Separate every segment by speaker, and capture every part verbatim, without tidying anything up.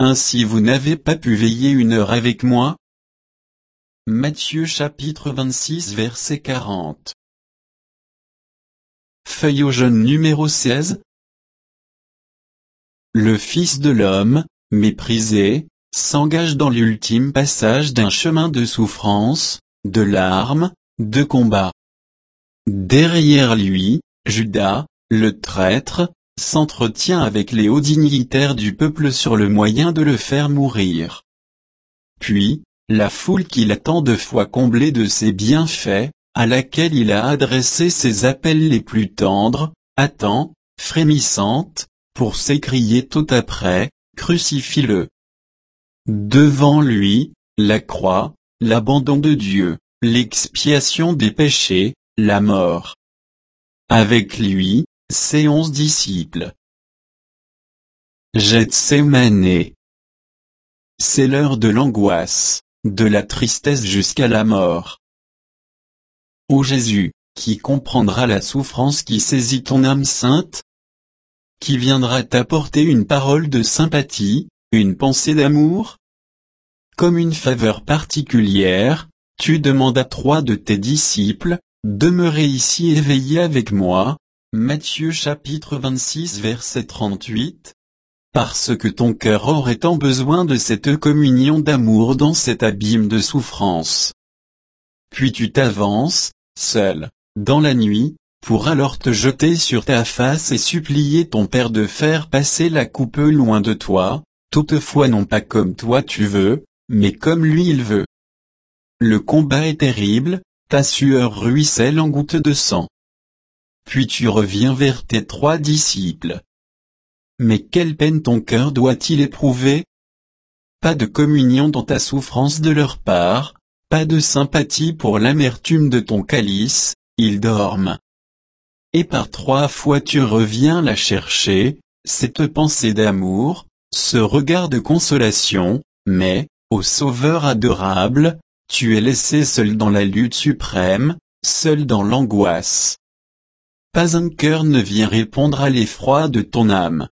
Speaker 1: ainsi vous n'avez pas pu veiller une heure avec moi? Matthieu chapitre vingt-six verset quarante. Feuille au jaune numéro seize. Le Fils de l'homme, méprisé, s'engage dans l'ultime passage d'un chemin de souffrance, de larmes, de combat. Derrière lui, Judas, le traître, s'entretient avec les hauts dignitaires du peuple sur le moyen de le faire mourir. Puis, la foule qu'il a tant de fois comblée de ses bienfaits, à laquelle il a adressé ses appels les plus tendres, attend, frémissante, pour s'écrier tout après, « Crucifie-le ». Devant lui, la croix, l'abandon de Dieu, l'expiation des péchés, la mort. Avec lui, ses onze disciples. Gethsémane. C'est l'heure de l'angoisse, de la tristesse jusqu'à la mort. Ô Jésus, qui comprendra la souffrance qui saisit ton âme sainte? Qui viendra t'apporter une parole de sympathie, une pensée d'amour? Comme une faveur particulière, tu demandes à trois de tes disciples, demeurez ici et veillez avec moi. Matthieu chapitre vingt-six verset trente-huit. Parce que ton cœur aurait tant besoin de cette communion d'amour dans cet abîme de souffrance. Puis tu t'avances, seul, dans la nuit, pour alors te jeter sur ta face et supplier ton Père de faire passer la coupe loin de toi, toutefois non pas comme toi tu veux, mais comme lui il veut. Le combat est terrible, ta sueur ruisselle en gouttes de sang. Puis tu reviens vers tes trois disciples. Mais quelle peine ton cœur doit-il éprouver? Pas de communion dans ta souffrance de leur part, pas de sympathie pour l'amertume de ton calice, ils dorment. Et par trois fois tu reviens la chercher, cette pensée d'amour, ce regard de consolation, mais, ô Sauveur adorable, tu es laissé seul dans la lutte suprême, seul dans l'angoisse. Pas un cœur ne vient répondre à l'effroi de ton âme.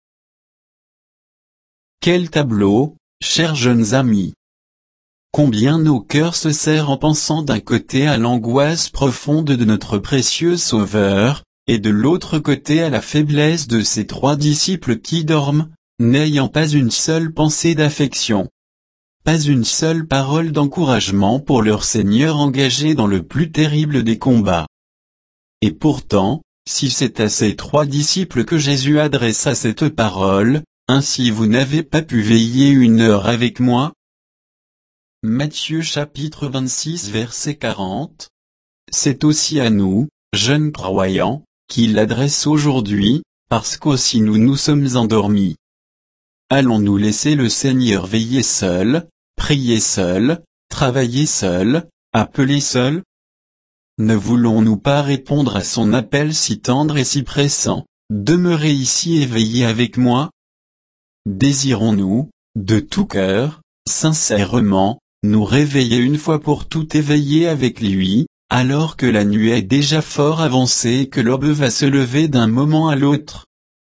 Speaker 1: Quel tableau, chers jeunes amis! Combien nos cœurs se serrent en pensant d'un côté à l'angoisse profonde de notre précieux Sauveur, et de l'autre côté à la faiblesse de ces trois disciples qui dorment, n'ayant pas une seule pensée d'affection. Pas une seule parole d'encouragement pour leur Seigneur engagé dans le plus terrible des combats. Et pourtant, si c'est à ces trois disciples que Jésus adressa cette parole, « Ainsi vous n'avez pas pu veiller une heure avec moi ?» Matthieu chapitre vingt-six verset quarante. C'est aussi à nous, jeunes croyants, qu'il l'adresse aujourd'hui, parce qu'aussi nous nous sommes endormis. Allons-nous laisser le Seigneur veiller seul, prier seul, travailler seul, appeler seul? Ne voulons-nous pas répondre à son appel si tendre et si pressant, « Demeurez ici et veillez avec moi » ? Désirons-nous, de tout cœur, sincèrement, nous réveiller une fois pour toutes et veiller avec lui, alors que la nuit est déjà fort avancée et que l'aube va se lever d'un moment à l'autre?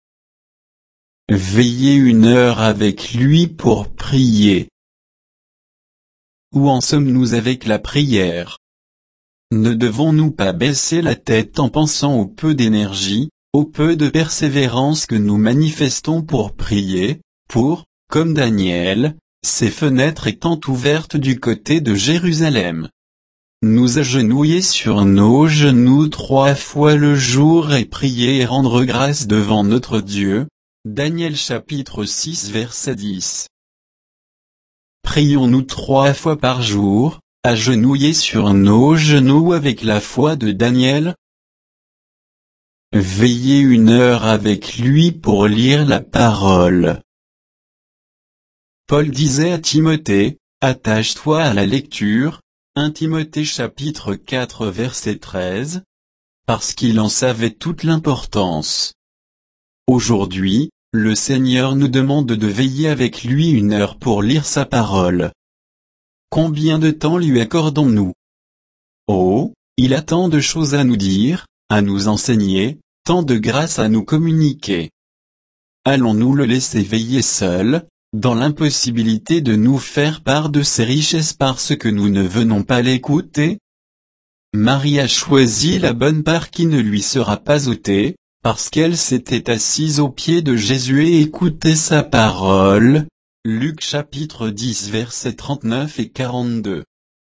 Speaker 1: Veiller une heure avec lui pour prier. Où en sommes-nous avec la prière? Ne devons-nous pas baisser la tête en pensant au peu d'énergie, au peu de persévérance que nous manifestons pour prier, pour, comme Daniel, ces fenêtres étant ouvertes du côté de Jérusalem, nous agenouiller sur nos genoux trois fois le jour et prier et rendre grâce devant notre Dieu? Daniel chapitre six verset dix. Prions-nous trois fois par jour, agenouillés sur nos genoux avec la foi de Daniel? Veillez une heure avec lui pour lire la parole. Paul disait à Timothée, attache-toi à la lecture, un Timothée chapitre quatre verset treize, parce qu'il en savait toute l'importance. Aujourd'hui, le Seigneur nous demande de veiller avec lui une heure pour lire sa parole. Combien de temps lui accordons-nous? Oh, il a tant de choses à nous dire, à nous enseigner, tant de grâce à nous communiquer. Allons-nous le laisser veiller seul, dans l'impossibilité de nous faire part de ses richesses parce que nous ne venons pas l'écouter? Marie a choisi la bonne part qui ne lui sera pas ôtée, parce qu'elle s'était assise aux pieds de Jésus et écoutait sa parole. Luc chapitre dix versets trente-neuf et quarante-deux.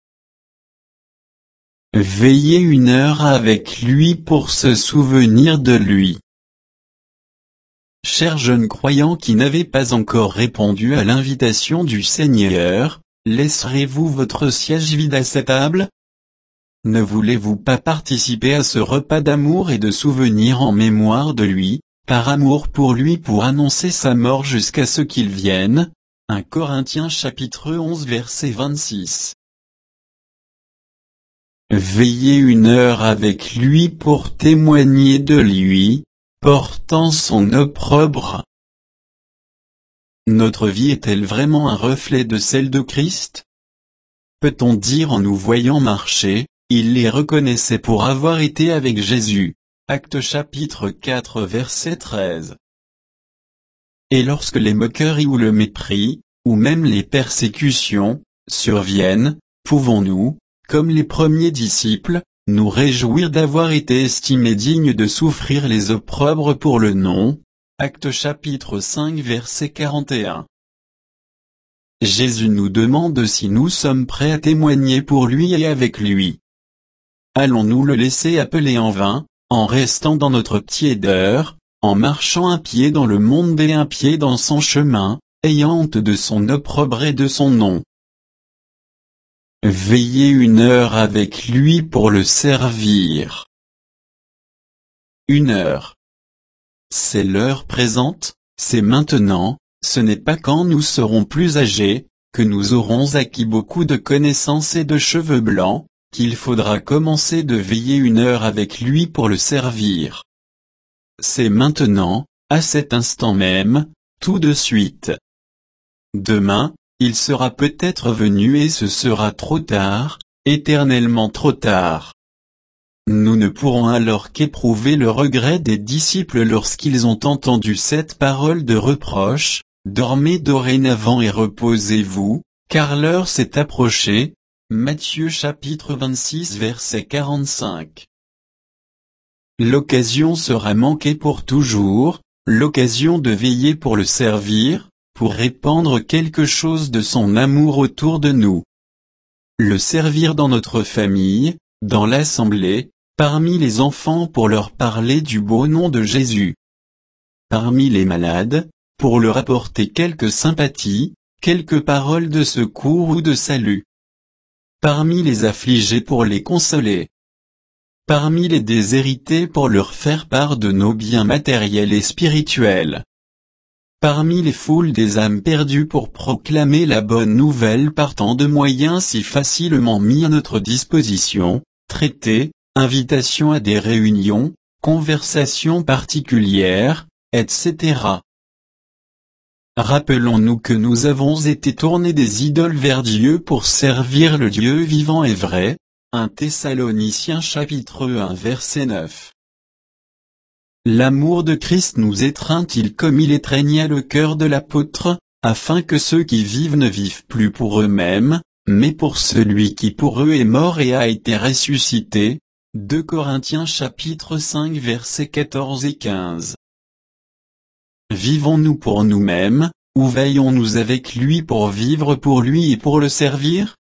Speaker 1: Veillez une heure avec lui pour se souvenir de lui. Chers jeunes croyants qui n'avaient pas encore répondu à l'invitation du Seigneur, laisserez-vous votre siège vide à cette table? Ne voulez-vous pas participer à ce repas d'amour et de souvenir en mémoire de lui, par amour pour lui pour annoncer sa mort jusqu'à ce qu'il vienne? un Corinthiens chapitre onze verset vingt-six. Veillez une heure avec lui pour témoigner de lui, portant son opprobre. Notre vie est-elle vraiment un reflet de celle de Christ? Peut-on dire en nous voyant marcher, il les reconnaissait pour avoir été avec Jésus? Actes chapitre quatre verset treize. Et lorsque les moqueries ou le mépris, ou même les persécutions, surviennent, pouvons-nous, comme les premiers disciples, nous réjouir d'avoir été estimés dignes de souffrir les opprobres pour le nom? Actes chapitre cinq verset quarante et un. Jésus nous demande si nous sommes prêts à témoigner pour lui et avec lui. Allons-nous le laisser appeler en vain, en restant dans notre tiédeur, en marchant un pied dans le monde et un pied dans son chemin, ayant honte de son opprobre et de son nom? Veillez une heure avec lui pour le servir. Une heure. C'est l'heure présente, c'est maintenant, ce n'est pas quand nous serons plus âgés, que nous aurons acquis beaucoup de connaissances et de cheveux blancs, qu'il faudra commencer de veiller une heure avec lui pour le servir. C'est maintenant, à cet instant même, tout de suite. Demain, il sera peut-être venu et ce sera trop tard, éternellement trop tard. Nous ne pourrons alors qu'éprouver le regret des disciples lorsqu'ils ont entendu cette parole de reproche: dormez dorénavant et reposez-vous, car l'heure s'est approchée. Matthieu chapitre vingt-six verset quarante-cinq. L'occasion sera manquée pour toujours, l'occasion de veiller pour le servir, pour répandre quelque chose de son amour autour de nous. Le servir dans notre famille, dans l'assemblée, parmi les enfants pour leur parler du beau nom de Jésus. Parmi les malades, pour leur apporter quelques sympathies, quelques paroles de secours ou de salut. Parmi les affligés pour les consoler. Parmi les déshérités pour leur faire part de nos biens matériels et spirituels. Parmi les foules des âmes perdues pour proclamer la bonne nouvelle par tant de moyens si facilement mis à notre disposition, traités, invitations à des réunions, conversations particulières, et cetera. Rappelons-nous que nous avons été tournés des idoles vers Dieu pour servir le Dieu vivant et vrai. un Thessaloniciens chapitre un verset neuf. L'amour de Christ nous étreint-il comme il étreignait le cœur de l'apôtre, afin que ceux qui vivent ne vivent plus pour eux-mêmes, mais pour celui qui pour eux est mort et a été ressuscité? deux Corinthiens chapitre cinq versets quatorze et quinze. Vivons-nous pour nous-mêmes, ou veillons-nous avec lui pour vivre pour lui et pour le servir?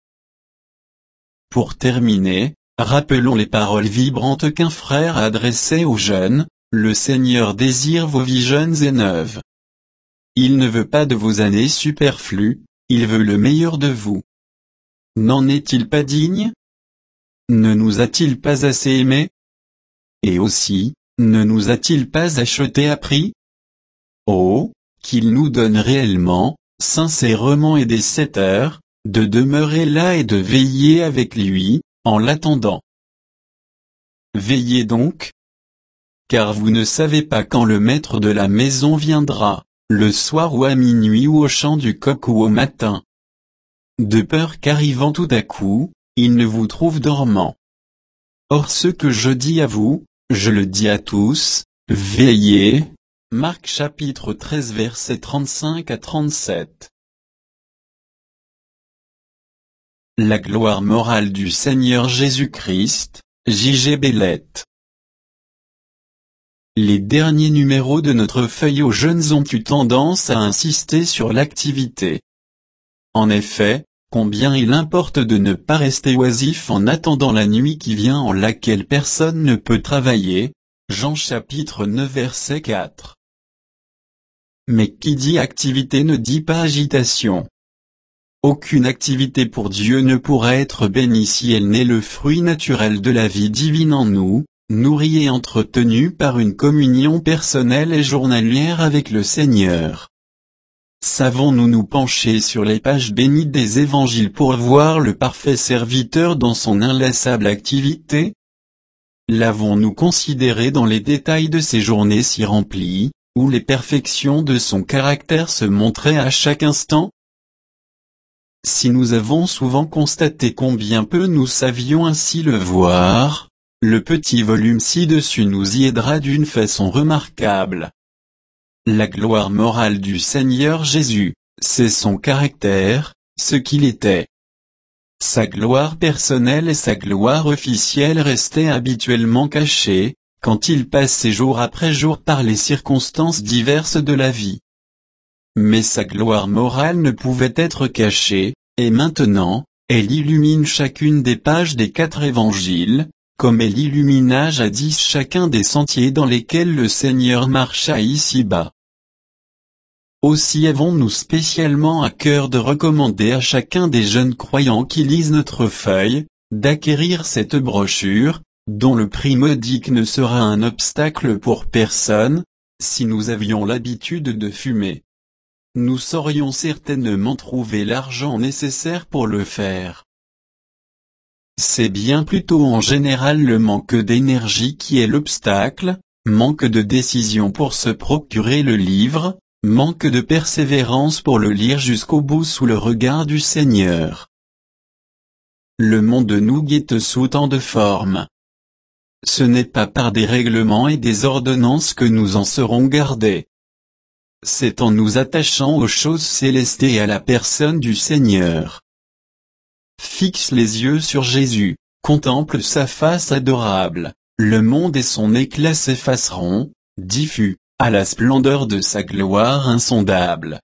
Speaker 1: Pour terminer, rappelons les paroles vibrantes qu'un frère adressait aux jeunes: le Seigneur désire vos vies jeunes et neuves. Il ne veut pas de vos années superflues, il veut le meilleur de vous. N'en est-il pas digne? Ne nous a-t-il pas assez aimés? Et aussi, ne nous a-t-il pas achetés à prix? Oh, qu'il nous donne réellement, sincèrement et dès cette heure, de demeurer là et de veiller avec lui, en l'attendant. Veillez donc, car vous ne savez pas quand le maître de la maison viendra, le soir ou à minuit ou au chant du coq ou au matin. De peur qu'arrivant tout à coup, il ne vous trouve dormant. Or ce que je dis à vous, je le dis à tous, veillez. Marc chapitre treize versets trente-cinq à trente-sept. La gloire morale du Seigneur Jésus-Christ, J G Bellette. Les derniers numéros de notre feuille aux jeunes ont eu tendance à insister sur l'activité. En effet, combien il importe de ne pas rester oisif en attendant la nuit qui vient en laquelle personne ne peut travailler. Jean chapitre neuf verset quatre. Mais qui dit activité ne dit pas agitation. Aucune activité pour Dieu ne pourra être bénie si elle n'est le fruit naturel de la vie divine en nous, nourrie et entretenue par une communion personnelle et journalière avec le Seigneur. Savons-nous nous pencher sur les pages bénies des évangiles pour voir le parfait serviteur dans son inlassable activité? L'avons-nous considéré dans les détails de ses journées si remplies, où les perfections de son caractère se montraient à chaque instant? Si nous avons souvent constaté combien peu nous savions ainsi le voir, le petit volume ci-dessus nous y aidera d'une façon remarquable. La gloire morale du Seigneur Jésus, c'est son caractère, ce qu'il était. Sa gloire personnelle et sa gloire officielle restaient habituellement cachées, quand il passait jour après jour par les circonstances diverses de la vie. Mais sa gloire morale ne pouvait être cachée, et maintenant, elle illumine chacune des pages des quatre évangiles, comme elle illumina jadis chacun des sentiers dans lesquels le Seigneur marcha ici-bas. Aussi avons-nous spécialement à cœur de recommander à chacun des jeunes croyants qui lisent notre feuille, d'acquérir cette brochure, dont le prix modique ne sera un obstacle pour personne. Si nous avions l'habitude de fumer, nous saurions certainement trouver l'argent nécessaire pour le faire. C'est bien plutôt en général le manque d'énergie qui est l'obstacle, manque de décision pour se procurer le livre, manque de persévérance pour le lire jusqu'au bout sous le regard du Seigneur. Le monde nous guette sous tant de formes. Ce n'est pas par des règlements et des ordonnances que nous en serons gardés. C'est en nous attachant aux choses célestes et à la personne du Seigneur. Fixe les yeux sur Jésus, contemple sa face adorable, le monde et son éclat s'effaceront, diffus, à la splendeur de sa gloire insondable.